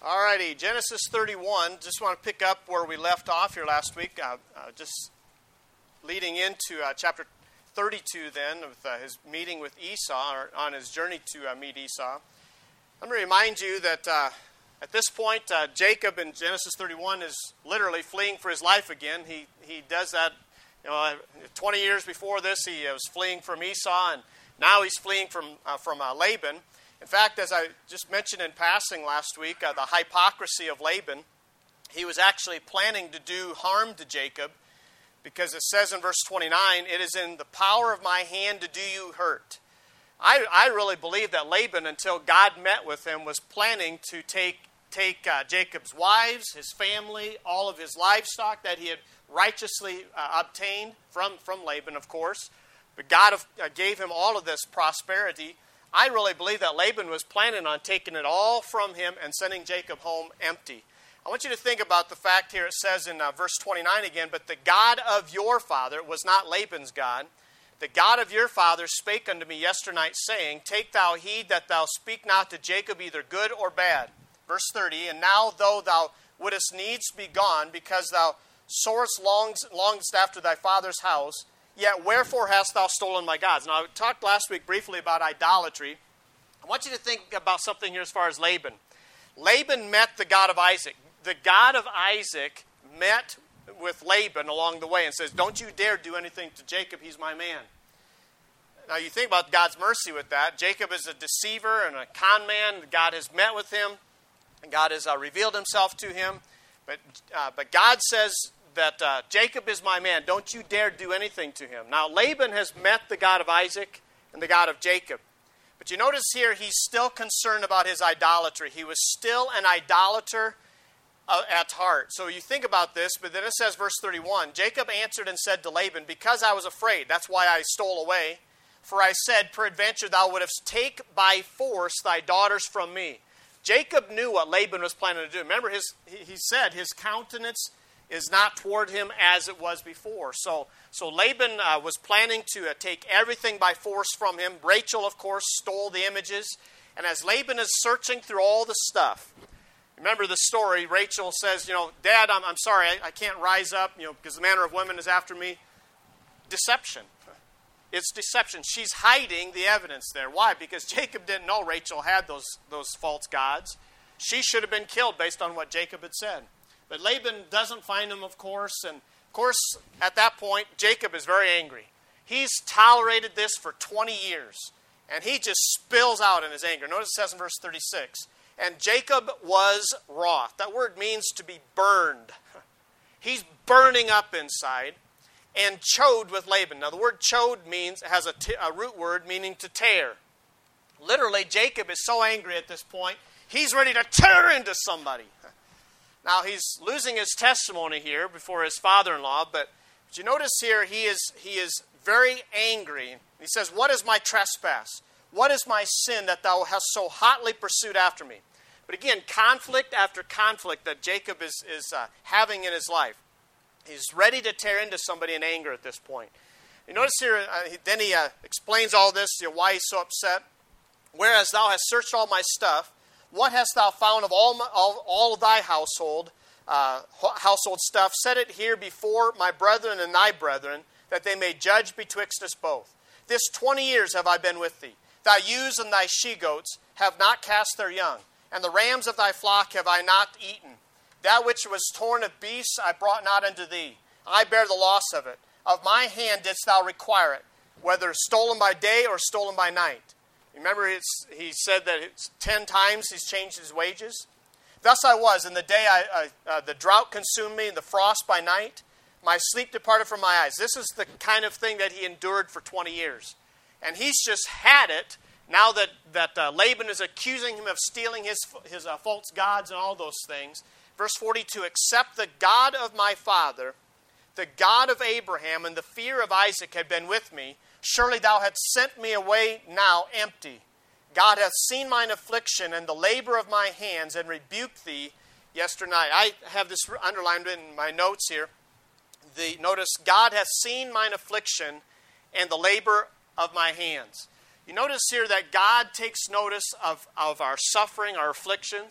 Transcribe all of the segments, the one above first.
All righty, Genesis 31. Just want to pick up where we left off here last week. Just leading into chapter 32 then, with his meeting with Esau, or on his journey to meet Esau. Let me remind you that at this point, Jacob in Genesis 31 is literally fleeing for his life again. He does that, 20 years before this, he was fleeing from Esau, and now he's fleeing from Laban. In fact, as I just mentioned in passing last week, the hypocrisy of Laban, he was actually planning to do harm to Jacob, because it says in verse 29, "It is in the power of my hand to do you hurt." I really believe that Laban, until God met with him, was planning to take Jacob's wives, his family, all of his livestock that he had righteously obtained from Laban, of course. But God gave him all of this prosperity. I really believe that Laban was planning on taking it all from him and sending Jacob home empty. I want you to think about the fact here. It says in verse 29 again, "But the God of your father," it was not Laban's God, "the God of your father spake unto me yesternight, saying, Take thou heed that thou speak not to Jacob either good or bad." Verse 30, "And now though thou wouldest needs be gone, because thou sorest longest after thy father's house, yet wherefore hast thou stolen my gods?" Now, I talked last week briefly about idolatry. I want you to think about something here as far as Laban. Laban met the God of Isaac. The God of Isaac met with Laban along the way and says, "Don't you dare do anything to Jacob, he's my man." Now, you think about God's mercy with that. Jacob is a deceiver and a con man. God has met with him, and God has revealed himself to him. But God says that Jacob is my man. Don't you dare do anything to him. Now, Laban has met the God of Isaac and the God of Jacob. But you notice here, he's still concerned about his idolatry. He was still an idolater at heart. So you think about this, but then it says, verse 31, "Jacob answered and said to Laban, Because I was afraid, that's why I stole away. For I said, Peradventure thou wouldst take by force thy daughters from me." Jacob knew what Laban was planning to do. Remember, he said his countenance is not toward him as it was before. So Laban was planning to take everything by force from him. Rachel, of course, stole the images. And as Laban is searching through all the stuff, remember the story, Rachel says, "Dad, I'm sorry, I can't rise up, because the manner of women is after me." Deception. It's deception. She's hiding the evidence there. Why? Because Jacob didn't know Rachel had those false gods. She should have been killed based on what Jacob had said. But Laban doesn't find him, of course. And, of course, at that point, Jacob is very angry. He's tolerated this for 20 years. And he just spills out in his anger. Notice it says in verse 36, "And Jacob was wroth." That word means to be burned. He's burning up inside. "And chode with Laban." Now, the word chode has a root word meaning to tear. Literally, Jacob is so angry at this point, he's ready to tear into somebody. Now, he's losing his testimony here before his father-in-law, but you notice here he is very angry. He says, "What is my trespass? What is my sin that thou hast so hotly pursued after me?" But again, conflict after conflict that Jacob is having in his life. He's ready to tear into somebody in anger at this point. You notice here, then he explains all this, why he's so upset. "Whereas thou hast searched all my stuff, what hast thou found of all of thy household stuff? Set it here before my brethren and thy brethren, that they may judge betwixt us both. This 20 years have I been with thee. Thy ewes and thy she-goats have not cast their young, and the rams of thy flock have I not eaten. That which was torn of beasts I brought not unto thee. I bear the loss of it. Of my hand didst thou require it, whether stolen by day or stolen by night." Remember, he said that it's 10 times he's changed his wages. "Thus I was in the day the drought consumed me, and the frost by night. My sleep departed from my eyes." This is the kind of thing that he endured for 20 years. And he's just had it now that Laban is accusing him of stealing his false gods and all those things. Verse 42, "Except the God of my father, the God of Abraham, and the fear of Isaac had been with me, surely thou hadst sent me away now empty. God hath seen mine affliction and the labor of my hands, and rebuked thee yesternight." I have this underlined in my notes here. Notice, "God hath seen mine affliction and the labor of my hands." You notice here that God takes notice of our suffering, our afflictions.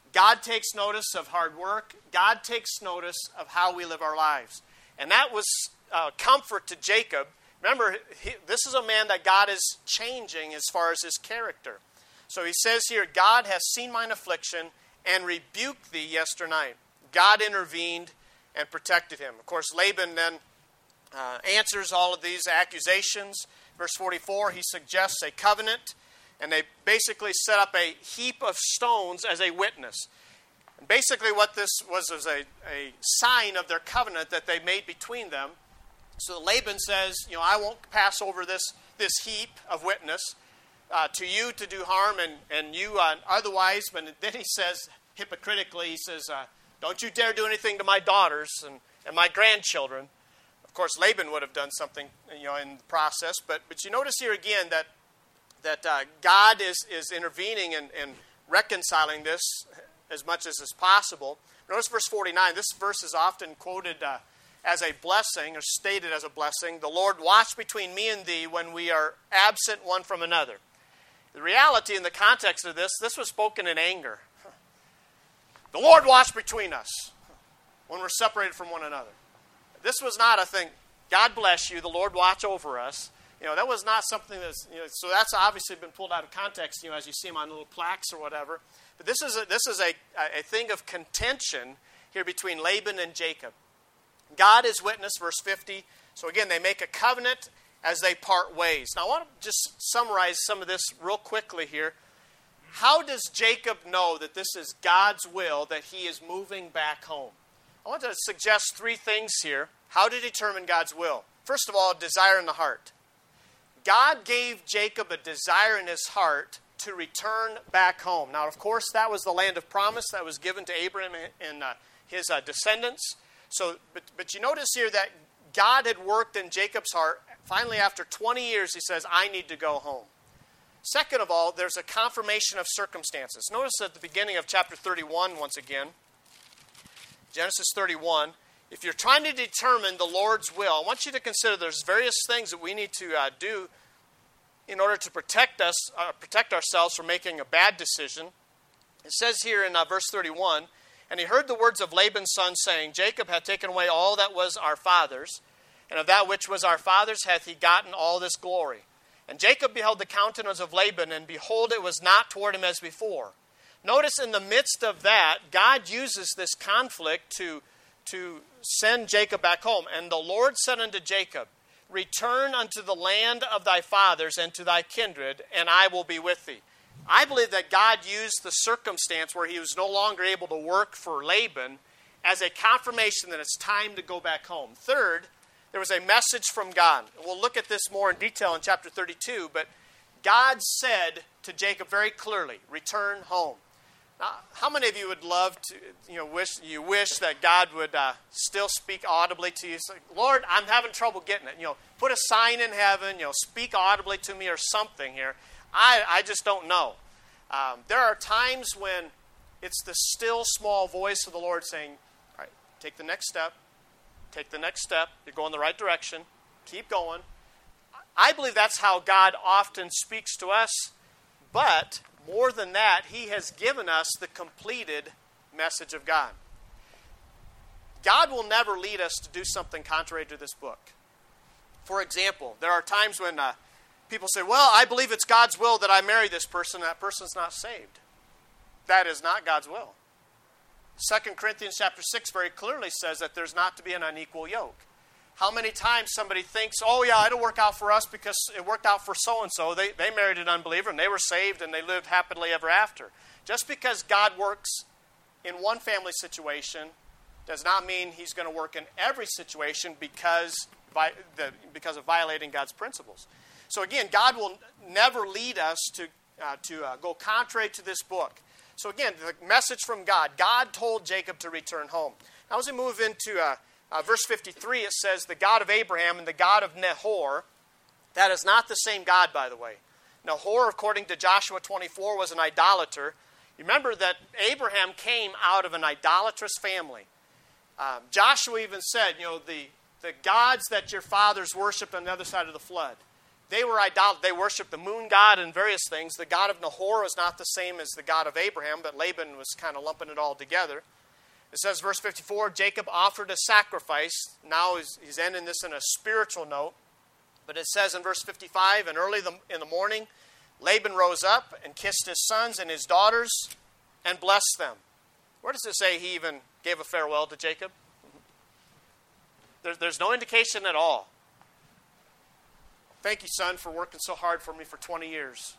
God takes notice of hard work. God takes notice of how we live our lives. And that was comfort to Jacob. Remember, this is a man that God is changing as far as his character. So he says here, God has seen mine affliction and rebuked thee yesternight. God intervened and protected him. Of course, Laban then answers all of these accusations. Verse 44, he suggests a covenant, and they basically set up a heap of stones as a witness. And basically what this was a sign of their covenant that they made between them. So Laban says, I won't pass over this heap of witness to you to do harm and you otherwise. But then he says, hypocritically, he says, don't you dare do anything to my daughters and my grandchildren. Of course, Laban would have done something, in the process. But you notice here again that God is intervening and reconciling this as much as is possible. Notice verse 49. This verse is often quoted as a blessing or stated as a blessing. The Lord watch between me and thee when we are absent one from another. The reality in the context of this was spoken in anger. The Lord watch between us when we're separated from one another. This was not a thing, God bless you, the Lord watch over us. That was not something that's, so that's obviously been pulled out of context, as you see them on little plaques or whatever. But this is a thing of contention here between Laban and Jacob. God is witness, verse 50. So again, they make a covenant as they part ways. Now I want to just summarize some of this real quickly here. How does Jacob know that this is God's will, that he is moving back home? I want to suggest three things here. How to determine God's will. First of all, desire in the heart. God gave Jacob a desire in his heart to return back home. Now, of course, that was the land of promise that was given to Abraham and his descendants. So, but you notice here that God had worked in Jacob's heart. Finally, after 20 years, he says, I need to go home. Second of all, there's a confirmation of circumstances. Notice at the beginning of chapter 31, once again, Genesis 31, if you're trying to determine the Lord's will, I want you to consider there's various things that we need to do in order to protect ourselves from making a bad decision. It says here in verse 31, and he heard the words of Laban's son, saying, Jacob hath taken away all that was our father's, and of that which was our father's hath he gotten all this glory. And Jacob beheld the countenance of Laban, and behold, it was not toward him as before. Notice in the midst of that, God uses this conflict to send Jacob back home. And the Lord said unto Jacob, return unto the land of thy fathers and to thy kindred, and I will be with thee. I believe that God used the circumstance where he was no longer able to work for Laban as a confirmation that it's time to go back home. Third, there was a message from God. We'll look at this more in detail in chapter 32, but God said to Jacob very clearly, return home. Now, how many of you would love to, wish that God would still speak audibly to you? Say, Lord, I'm having trouble getting it. Put a sign in heaven, speak audibly to me or something here. I just don't know. There are times when it's the still small voice of the Lord saying, all right, take the next step. Take the next step. You're going the right direction. Keep going. I believe that's how God often speaks to us. But more than that, he has given us the completed message of God. God will never lead us to do something contrary to this book. For example, there are times when people say, well, I believe it's God's will that I marry this person. That person's not saved. That is not God's will. 2 Corinthians chapter 6 very clearly says that there's not to be an unequal yoke. How many times somebody thinks, oh yeah, it'll work out for us because it worked out for so-and-so. They married an unbeliever and they were saved and they lived happily ever after. Just because God works in one family situation does not mean he's going to work in every situation because of violating God's principles. So again, God will never lead us to go contrary to this book. So again, the message from God. God told Jacob to return home. Now as we move into verse 53, it says, the God of Abraham and the God of Nahor. That is not the same God, by the way. Nahor, according to Joshua 24, was an idolater. Remember that Abraham came out of an idolatrous family. Joshua even said, the gods that your fathers worshipped on the other side of the flood. they were idolaters. They worshiped the moon god and various things. The God of Nahor was not the same as the God of Abraham, but Laban was kind of lumping it all together. It says, verse 54, Jacob offered a sacrifice. Now he's ending this in a spiritual note. But it says in verse 55, and early in the morning, Laban rose up and kissed his sons and his daughters and blessed them. Where does it say he even gave a farewell to Jacob? There's no indication at all. Thank you, son, for working so hard for me for 20 years.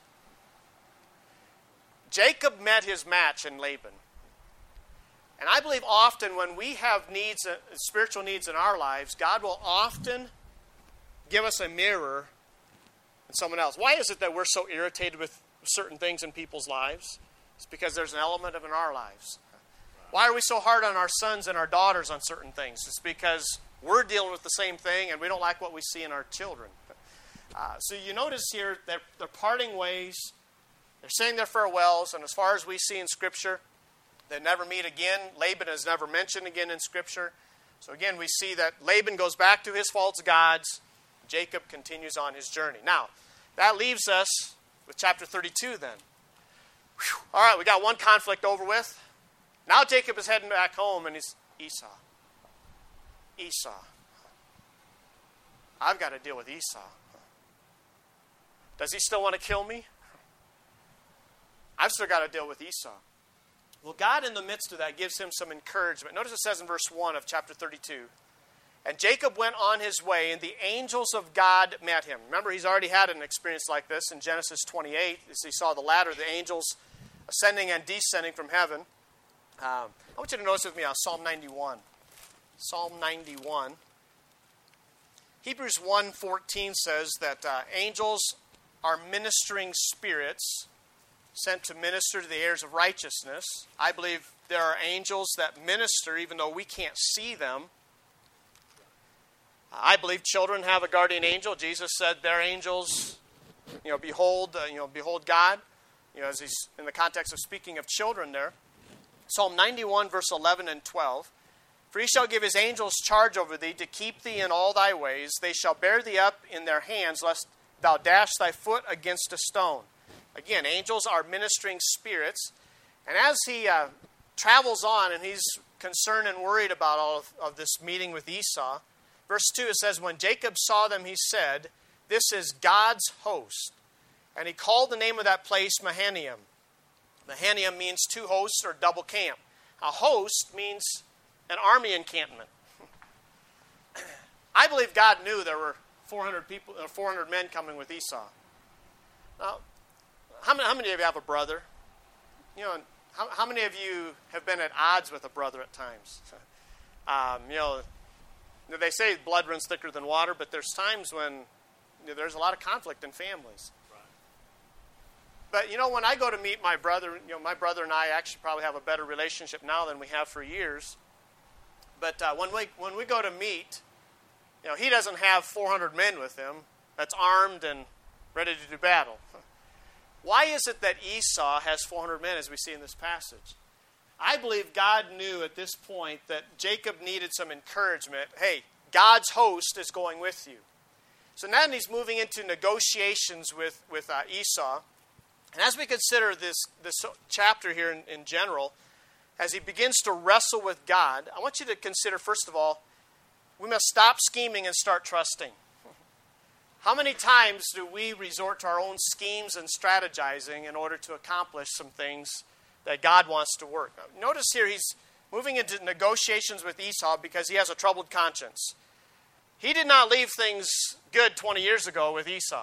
Jacob met his match in Laban. And I believe often when we have needs, spiritual needs in our lives, God will often give us a mirror in someone else. Why is it that we're so irritated with certain things in people's lives? It's because there's an element of it in our lives. Why are we so hard on our sons and our daughters on certain things? It's because we're dealing with the same thing and we don't like what we see in our children. So you notice here that they're parting ways. They're saying their farewells, and as far as we see in Scripture, they never meet again. Laban is never mentioned again in Scripture. So again, we see that Laban goes back to his false gods. Jacob continues on his journey. Now, that leaves us with chapter 32 then. Whew. All right, we got one conflict over with. Now Jacob is heading back home, and he's Esau. I've got to deal with Esau. Does he still want to kill me? I've still got to deal with Esau. Well, God in the midst of that gives him some encouragement. Notice it says in verse 1 of chapter 32, and Jacob went on his way, and the angels of God met him. Remember, he's already had an experience like this in Genesis 28, as he saw the ladder, the angels ascending and descending from heaven. I want you to notice with me on Psalm 91. Psalm 91. Hebrews 1:14 says that angels are ministering spirits sent to minister to the heirs of righteousness. I believe there are angels that minister even though we can't see them. I believe children have a guardian angel. Jesus said their angels, behold God. As he's in the context of speaking of children there. Psalm 91, verse 11 and 12. For he shall give his angels charge over thee to keep thee in all thy ways. They shall bear thee up in their hands, lest thou dash thy foot against a stone. Again, angels are ministering spirits. And as he travels on and he's concerned and worried about all of this meeting with Esau, verse 2, it says, when Jacob saw them, he said, this is God's host. And he called the name of that place Mahanaim. Mahanaim means two hosts or double camp. A host means an army encampment. I believe God knew there were 400 men coming with Esau. Now, how many of you have a brother? How many of you have been at odds with a brother at times? They say blood runs thicker than water, but there's times when there's a lot of conflict in families. But, when I go to meet my brother, my brother and I actually probably have a better relationship now than we have for years. But when we go to meet, he doesn't have 400 men with him that's armed and ready to do battle. Why is it that Esau has 400 men as we see in this passage? I believe God knew at this point that Jacob needed some encouragement. Hey, God's host is going with you. So now he's moving into negotiations with Esau. And as we consider this chapter here in general, as he begins to wrestle with God, I want you to consider, first of all, we must stop scheming and start trusting. How many times do we resort to our own schemes and strategizing in order to accomplish some things that God wants to work? Now, notice here he's moving into negotiations with Esau because he has a troubled conscience. He did not leave things good 20 years ago with Esau.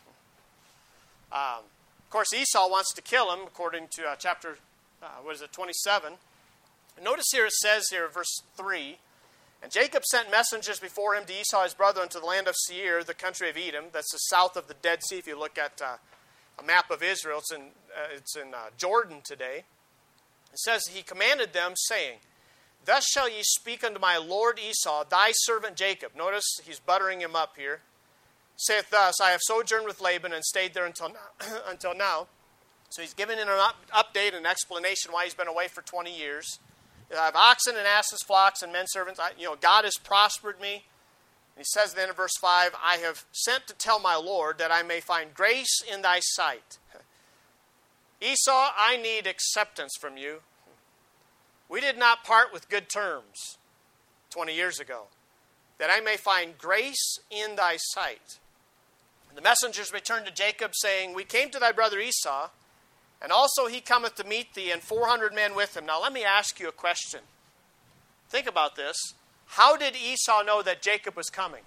Of course, Esau wants to kill him, according to chapter 27. Notice here it says here, verse 3, and Jacob sent messengers before him to Esau his brother unto the land of Seir, the country of Edom. That's the south of the Dead Sea. If you look at a map of Israel, it's in Jordan today. It says, he commanded them, saying, thus shall ye speak unto my lord Esau, thy servant Jacob. Notice he's buttering him up here. Saith thus, I have sojourned with Laban and stayed there until now. So he's giving an update and explanation why he's been away for 20 years. I have oxen and asses, flocks, and men servants. God has prospered me. he says then in verse 5, I have sent to tell my Lord that I may find grace in thy sight. Esau, I need acceptance from you. We did not part with good terms 20 years ago, that I may find grace in thy sight. And the messengers returned to Jacob, saying, we came to thy brother Esau, and also he cometh to meet thee, and 400 men with him. Now let me ask you a question. Think about this. How did Esau know that Jacob was coming?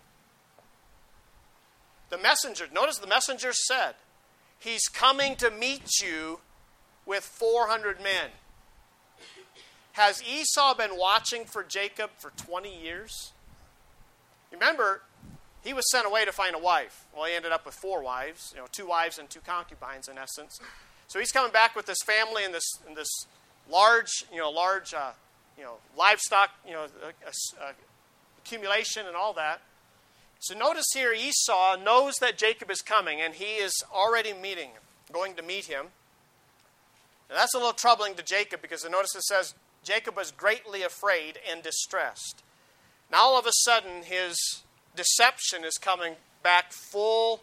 The messenger, notice the messenger said, he's coming to meet you with 400 men. Has Esau been watching for Jacob for 20 years? Remember, he was sent away to find a wife. Well, he ended up with 4 wives, 2 wives and 2 concubines in essence. So he's coming back with this family and this large livestock, accumulation and all that. So notice here, Esau knows that Jacob is coming, and he is already going to meet him. And that's a little troubling to Jacob, because notice it says, Jacob was greatly afraid and distressed. Now all of a sudden, his deception is coming back fully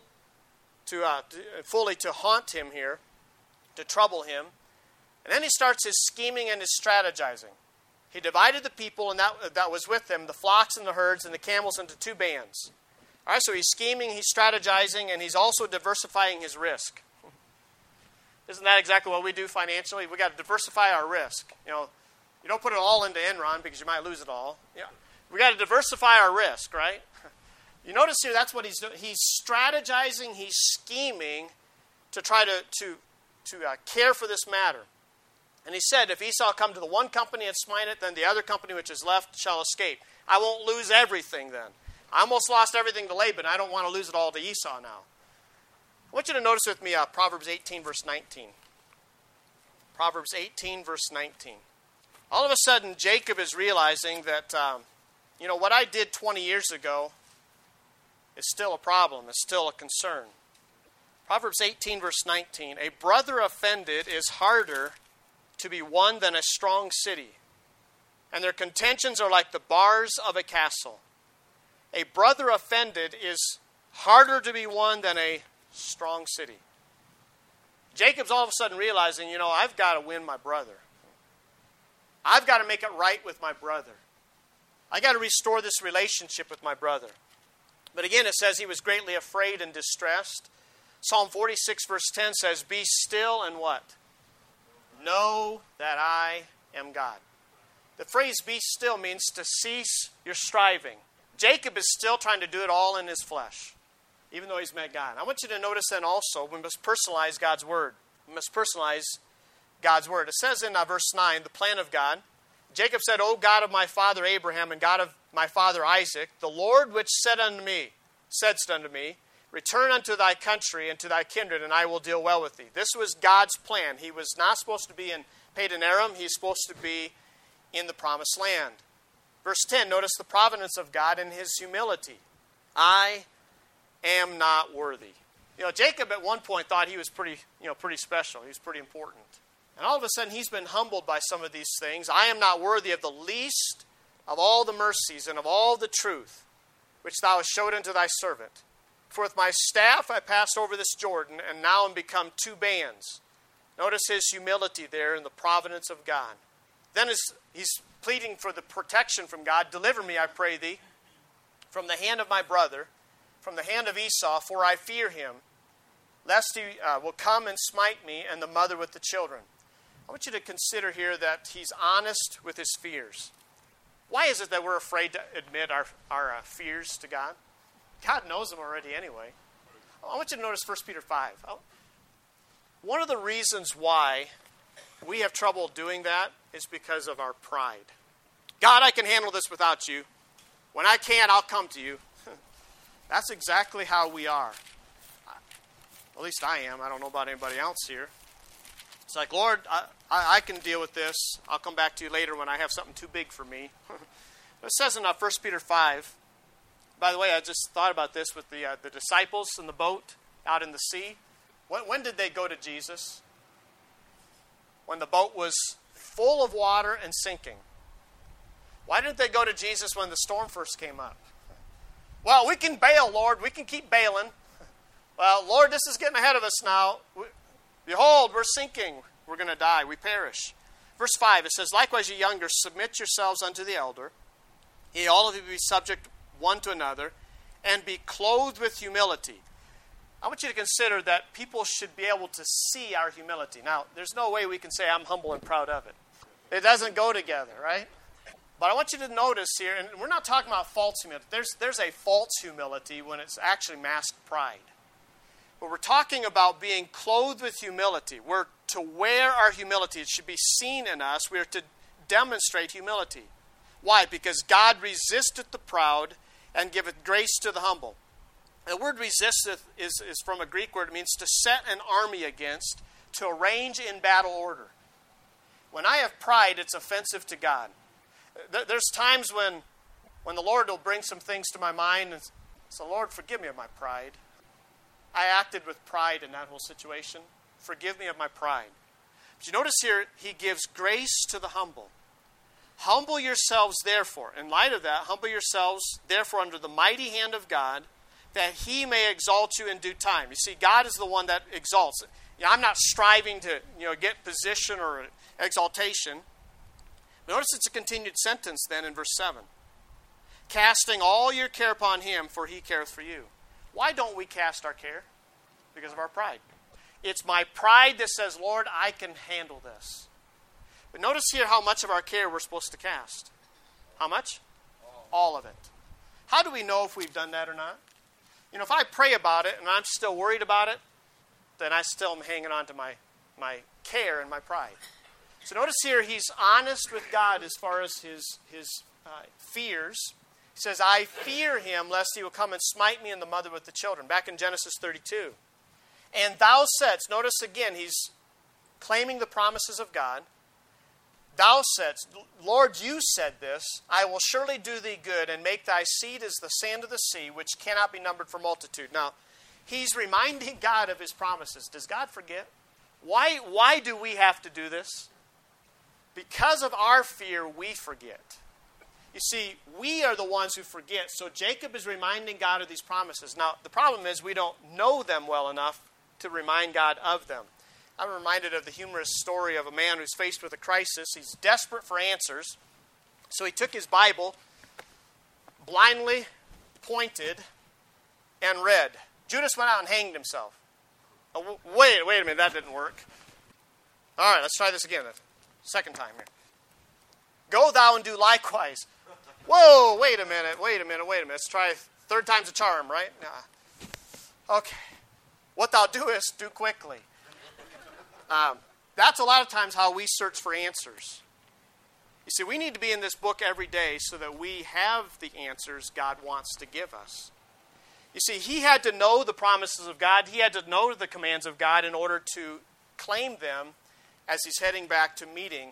to haunt him here, to trouble him. And then he starts his scheming and his strategizing. He divided the people and that was with him, the flocks and the herds and the camels, into 2 bands. All right, so he's scheming, he's strategizing, and he's also diversifying his risk. Isn't that exactly what we do financially? We got to diversify our risk. You don't put it all into Enron because you might lose it all. Yeah, we got to diversify our risk, right? You notice here that's what he's doing. He's strategizing, he's scheming to try to care for this matter. And he said, if Esau come to the one company and smite it, then the other company which is left shall escape. I won't lose everything then. I almost lost everything to Laban. I don't want to lose it all to Esau now. I want you to notice with me Proverbs 18, verse 19. Proverbs 18, verse 19. All of a sudden, Jacob is realizing that, what I did 20 years ago is still a problem, is still a concern. Proverbs 18, verse 19. A brother offended is harder to be won than a strong city, and their contentions are like the bars of a castle. A brother offended is harder to be won than a strong city. Jacob's all of a sudden realizing, I've got to win my brother. I've got to make it right with my brother. I got to restore this relationship with my brother. But again, it says he was greatly afraid and distressed. Psalm 46, verse 10 says, be still and what? Know that I am God. The phrase be still means to cease your striving. Jacob is still trying to do it all in his flesh, even though he's met God. I want you to notice then also, we must personalize God's word. We must personalize God's word. It says in verse 9, the plan of God. Jacob said, O God of my father Abraham and God of my father Isaac, the Lord which saidst unto me, return unto thy country and to thy kindred, and I will deal well with thee. This was God's plan. He was not supposed to be in Padan Aram. He's supposed to be in the promised land. Verse 10, notice the providence of God in his humility. I am not worthy. Jacob at one point thought he was pretty special. He was pretty important. And all of a sudden he's been humbled by some of these things. I am not worthy of the least of all the mercies and of all the truth which thou hast showed unto thy servant. For with my staff I passed over this Jordan, and now am become 2 bands. Notice his humility there in the providence of God. Then he's pleading for the protection from God. Deliver me, I pray thee, from the hand of my brother, from the hand of Esau, for I fear him, lest he will come and smite me and the mother with the children. I want you to consider here that he's honest with his fears. Why is it that we're afraid to admit our fears to God? God knows them already anyway. I want you to notice 1 Peter 5. One of the reasons why we have trouble doing that is because of our pride. God, I can handle this without you. When I can't, I'll come to you. That's exactly how we are. At least I am. I don't know about anybody else here. It's like, Lord, I can deal with this. I'll come back to you later when I have something too big for me. It says in 1 Peter 5, by the way, I just thought about this with the disciples in the boat out in the sea. When did they go to Jesus? When the boat was full of water and sinking. Why didn't they go to Jesus when the storm first came up? Well, we can bail, Lord. We can keep bailing. Well, Lord, this is getting ahead of us now. Behold, we're sinking. We're going to die. We perish. Verse 5, it says, Likewise, ye younger, submit yourselves unto the elder. Ye all of you be subject one to another, and be clothed with humility. I want you to consider that people should be able to see our humility. Now, there's no way we can say, I'm humble and proud of it. It doesn't go together, right? But I want you to notice here, and we're not talking about false humility. There's a false humility when it's actually masked pride. But we're talking about being clothed with humility. We're to wear our humility. It should be seen in us. We're to demonstrate humility. Why? Because God resisteth the proud and giveth grace to the humble. The word resisteth is from a Greek word. It means to set an army against, to arrange in battle order. When I have pride, it's offensive to God. There's times when the Lord will bring some things to my mind and say, Lord, forgive me of my pride. I acted with pride in that whole situation. Forgive me of my pride. But you notice here, he gives grace to the humble. Humble yourselves, therefore. In light of that, humble yourselves, therefore, under the mighty hand of God, that he may exalt you in due time. You see, God is the one that exalts. I'm not striving to get position or exaltation. Notice it's a continued sentence then in verse 7. Casting all your care upon him, for he careth for you. Why don't we cast our care? Because of our pride. It's my pride that says, Lord, I can handle this. But notice here how much of our care we're supposed to cast. How much? All of it. How do we know if we've done that or not? If I pray about it and I'm still worried about it, then I still am hanging on to my care and my pride. So notice here he's honest with God as far as his fears. He says, I fear him lest he will come and smite me and the mother with the children. Back in Genesis 32. And thou saidst, notice again, he's claiming the promises of God. Thou saidst, Lord, you said this, I will surely do thee good and make thy seed as the sand of the sea, which cannot be numbered for multitude. Now, he's reminding God of his promises. Does God forget? Why do we have to do this? Because of our fear, we forget. You see, we are the ones who forget. So Jacob is reminding God of these promises. Now, the problem is we don't know them well enough to remind God of them. I'm reminded of the humorous story of a man who's faced with a crisis. He's desperate for answers. So he took his Bible, blindly pointed, and read. Judas went out and hanged himself. Oh, wait a minute, that didn't work. All right, let's try this again. Second time here. Go thou and do likewise. Whoa, wait a minute. Let's try third time's a charm, right? Okay. What thou doest, do quickly. That's a lot of times how we search for answers. You see, we need to be in this book every day so that we have the answers God wants to give us. You see, he had to know the promises of God. He had to know the commands of God in order to claim them as he's heading back to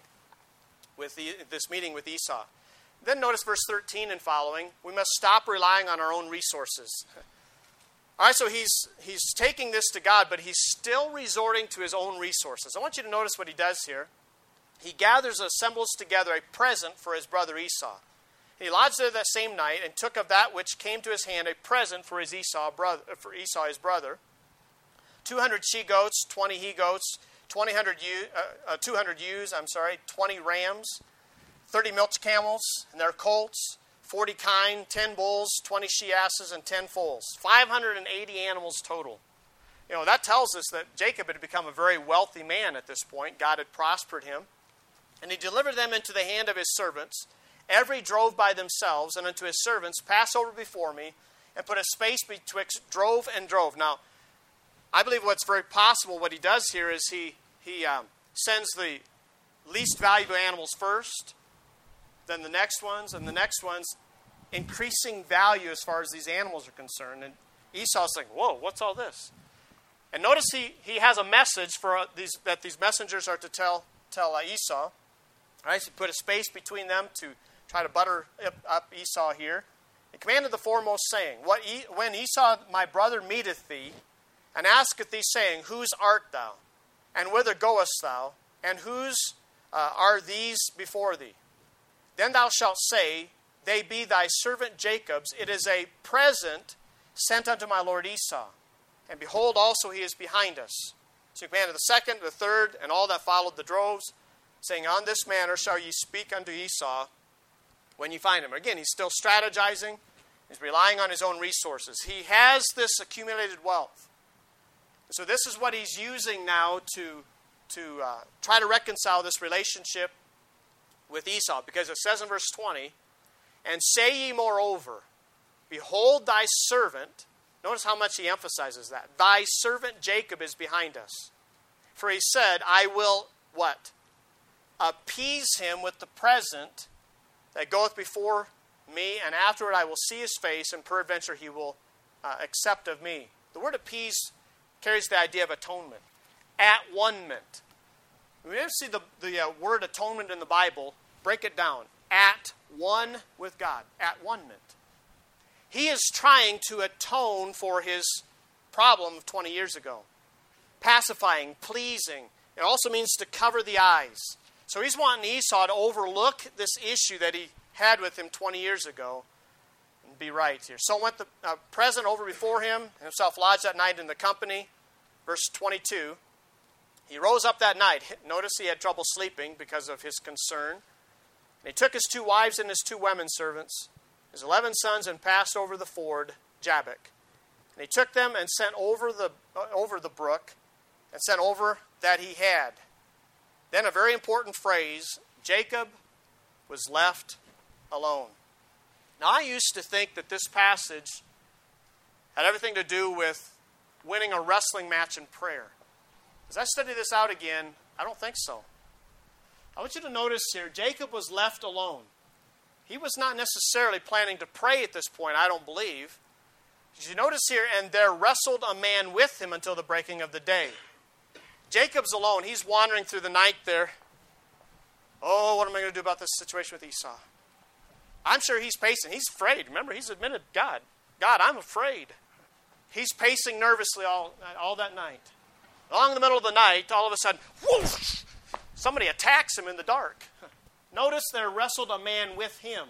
this meeting with Esau. Then notice verse 13 and following. We must stop relying on our own resources. All right, so he's taking this to God, but he's still resorting to his own resources. I want you to notice what he does here. He assembles together a present for his brother Esau. He lodged there that same night and took of that which came to his hand a present for Esau his brother. 200 she-goats, 20 he-goats, 200 ewes, 20 rams, 30 milch camels and their colts, 40 kine, 10 bulls, 20 she-asses, and 10 foals. 580 animals total. That tells us that Jacob had become a very wealthy man at this point. God had prospered him. And he delivered them into the hand of his servants. Every drove by themselves, and unto his servants, pass over before me, and put a space betwixt drove and drove. Now, I believe what's very possible, what he does here is he sends the least valuable animals first, then the next ones, and the next ones, increasing value as far as these animals are concerned. And Esau's saying, whoa, what's all this? And notice he has a message that these messengers are to tell Esau. All right, so he put a space between them to try to butter up Esau here. He commanded the foremost, saying, when Esau my brother meeteth thee, and asketh thee, saying, whose art thou? And whither goest thou? And whose are these before thee? Then thou shalt say, they be thy servant Jacob's, it is a present sent unto my lord Esau. And behold, also he is behind us. So he commanded the second, the third, and all that followed the droves, saying, on this manner shall ye speak unto Esau when you find him. Again, he's still strategizing. He's relying on his own resources. He has this accumulated wealth. So this is what he's using now to try to reconcile this relationship with Esau. Because it says in verse 20, and say ye moreover, behold thy servant. Notice how much he emphasizes that. Thy servant Jacob is behind us. For he said, I will, what? Appease him with the present that goeth before me, and afterward I will see his face, and peradventure he will accept of me. The word appease carries the idea of atonement. At one-ment. When you ever see the word atonement in the Bible, break it down. At one with God. At one-ment. He is trying to atone for his problem of 20 years ago. Pacifying, pleasing. It also means to cover the eyes. So he's wanting Esau to overlook this issue that he had with him 20 years ago and be right here. So went the present over before him, and himself lodged that night in the company. Verse 22. He rose up that night. Notice he had trouble sleeping because of his concern. And he took his 2 wives and his 2 women servants, his 11 sons, and passed over the ford Jabbok. And he took them and sent over the brook, and sent over that he had. Then a very important phrase, Jacob was left alone. Now I used to think that this passage had everything to do with winning a wrestling match in prayer. As I study this out again, I don't think so. I want you to notice here, Jacob was left alone. He was not necessarily planning to pray at this point, I don't believe. Did you notice here, and there wrestled a man with him until the breaking of the day. Jacob's alone. He's wandering through the night there. Oh, what am I going to do about this situation with Esau? I'm sure he's pacing. He's afraid. Remember, he's admitted, God, I'm afraid. He's pacing nervously all that night. Along the middle of the night, all of a sudden, whoosh, somebody attacks him in the dark. Notice there wrestled a man with him.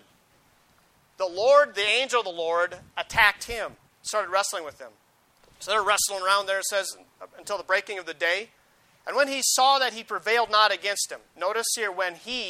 The Lord, the angel of the Lord, attacked him, started wrestling with him. So they're wrestling around there, it says, until the breaking of the day. And when he saw that he prevailed not against him. Notice here, when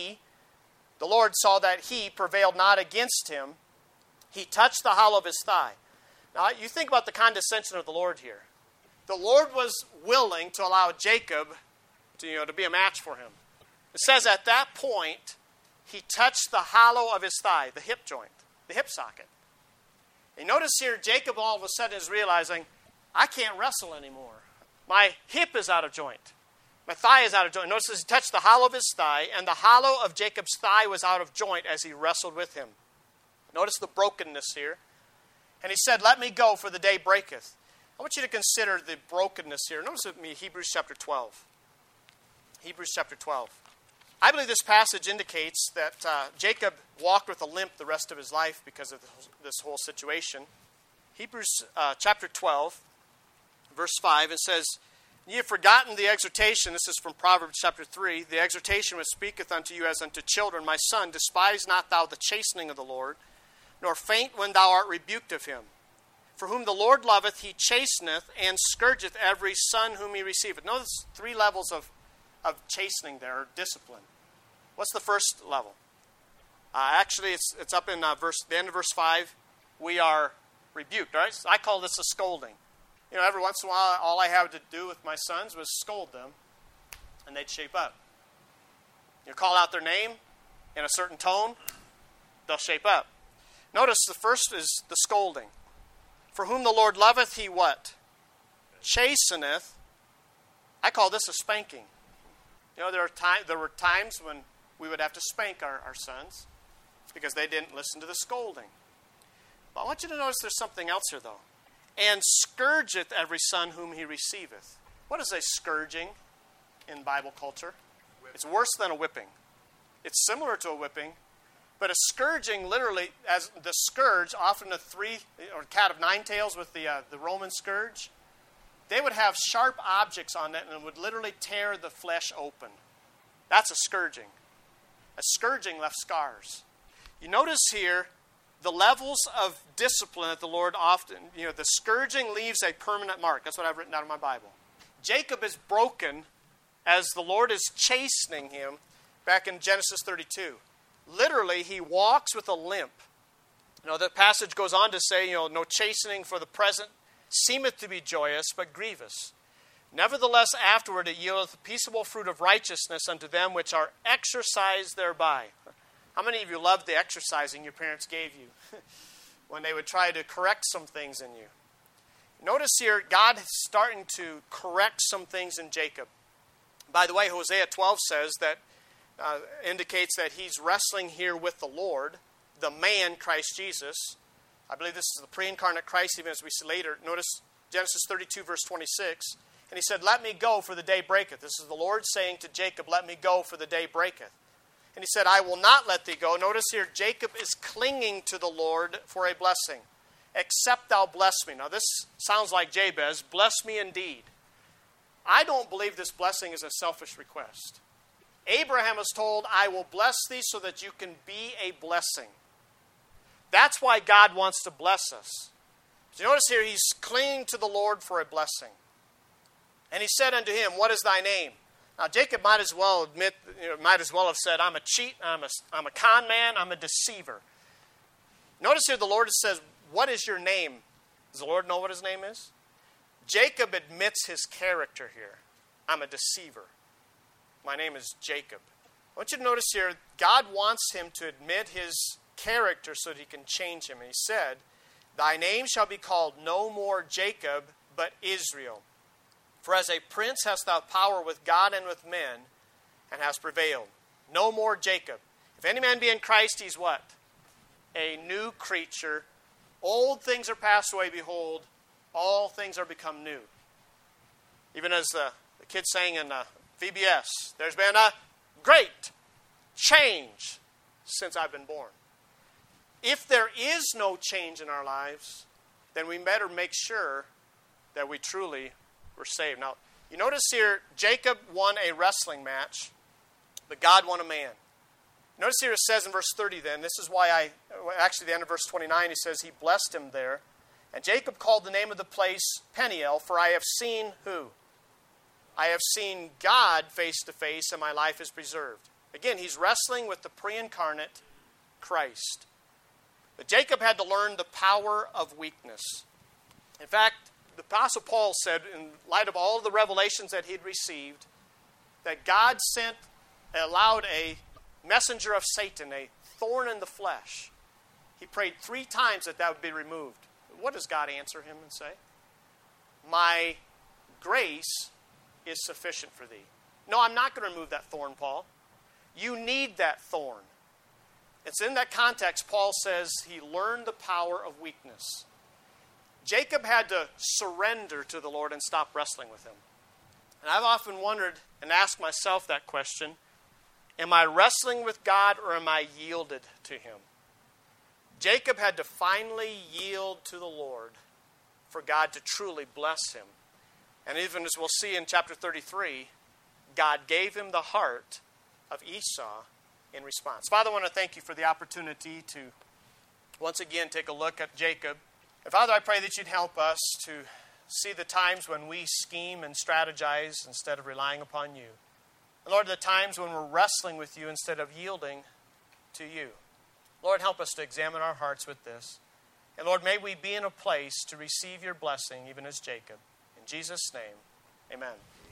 the Lord saw that he prevailed not against him, he touched the hollow of his thigh. Now, you think about the condescension of the Lord here. The Lord was willing to allow Jacob to be a match for him. It says at that point, he touched the hollow of his thigh, the hip joint, the hip socket. And notice here, Jacob all of a sudden is realizing, I can't wrestle anymore. My hip is out of joint. My thigh is out of joint. Notice he touched the hollow of his thigh, and the hollow of Jacob's thigh was out of joint as he wrestled with him. Notice the brokenness here. And he said, let me go, for the day breaketh. I want you to consider the brokenness here. Notice with me Hebrews chapter 12. Hebrews chapter 12. I believe this passage indicates that Jacob walked with a limp the rest of his life because of this whole situation. Hebrews chapter 12, verse 5, it says, ye have forgotten the exhortation, this is from Proverbs chapter 3, the exhortation which speaketh unto you as unto children, my son, despise not thou the chastening of the Lord, nor faint when thou art rebuked of him. For whom the Lord loveth, he chasteneth, and scourgeth every son whom he receiveth. Notice 3 levels of chastening there, or discipline. What's the first level? Actually, it's up in the end of verse 5. We are rebuked, right? So I call this a scolding. Every once in a while, all I had to do with my sons was scold them, and they'd shape up. You call out their name in a certain tone, they'll shape up. Notice the first is the scolding. For whom the Lord loveth, he what? Chasteneth. I call this a spanking. There were times when we would have to spank our sons because they didn't listen to the scolding. But I want you to notice there's something else here, though. And scourgeth every son whom he receiveth. What is a scourging in Bible culture? It's worse than a whipping. It's similar to a whipping, but a scourging literally, as the scourge, often a cat of 9 tails with the Roman scourge, they would have sharp objects on it and it would literally tear the flesh open. That's a scourging. A scourging left scars. You notice here, the levels of discipline that the Lord often, the scourging leaves a permanent mark. That's what I've written down in my Bible. Jacob is broken as the Lord is chastening him back in Genesis 32. Literally, he walks with a limp. The passage goes on to say, no chastening for the present seemeth to be joyous, but grievous. Nevertheless, afterward it yieldeth the peaceable fruit of righteousness unto them which are exercised thereby. How many of you loved the exercising your parents gave you when they would try to correct some things in you? Notice here, God is starting to correct some things in Jacob. By the way, Hosea 12 says that, indicates that he's wrestling here with the Lord, the man, Christ Jesus. I believe this is the pre-incarnate Christ, even as we see later. Notice Genesis 32, verse 26. And he said, let me go, for the day breaketh. This is the Lord saying to Jacob, let me go, for the day breaketh. And he said, I will not let thee go. Notice here, Jacob is clinging to the Lord for a blessing. Except thou bless me. Now this sounds like Jabez. Bless me indeed. I don't believe this blessing is a selfish request. Abraham is told, I will bless thee so that you can be a blessing. That's why God wants to bless us. So you notice here, he's clinging to the Lord for a blessing. And he said unto him, what is thy name? Now Jacob might as well have said, I'm a cheat, I'm a con man, I'm a deceiver. Notice here the Lord says, what is your name? Does the Lord know what his name is? Jacob admits his character here. I'm a deceiver. My name is Jacob. I want you to notice here, God wants him to admit his character so that he can change him. And he said, thy name shall be called no more Jacob, but Israel. For as a prince hast thou power with God and with men, and hast prevailed. No more Jacob. If any man be in Christ, he's what? A new creature. Old things are passed away, behold, all things are become new. Even as the kids sang in VBS, there's been a great change since I've been born. If there is no change in our lives, then we better make sure that we truly were saved. Now, you notice here, Jacob won a wrestling match, but God won a man. Notice here it says in verse 30 then, this is why actually the end of verse 29, he says he blessed him there. And Jacob called the name of the place Peniel, for I have seen who? I have seen God face to face, and my life is preserved. Again, he's wrestling with the pre-incarnate Christ. But Jacob had to learn the power of weakness. In fact, the Apostle Paul said, in light of all of the revelations that he'd received, that God allowed a messenger of Satan, a thorn in the flesh. He prayed 3 times that would be removed. What does God answer him and say? My grace is sufficient for thee. No, I'm not going to remove that thorn, Paul. You need that thorn. It's in that context, Paul says he learned the power of weakness. Jacob had to surrender to the Lord and stop wrestling with him. And I've often wondered and asked myself that question, am I wrestling with God or am I yielded to him? Jacob had to finally yield to the Lord for God to truly bless him. And even as we'll see in chapter 33, God gave him the heart of Esau in response. Father, I want to thank you for the opportunity to once again take a look at Jacob. And Father, I pray that you'd help us to see the times when we scheme and strategize instead of relying upon you. And Lord, the times when we're wrestling with you instead of yielding to you. Lord, help us to examine our hearts with this. And Lord, may we be in a place to receive your blessing even as Jacob. In Jesus' name, amen.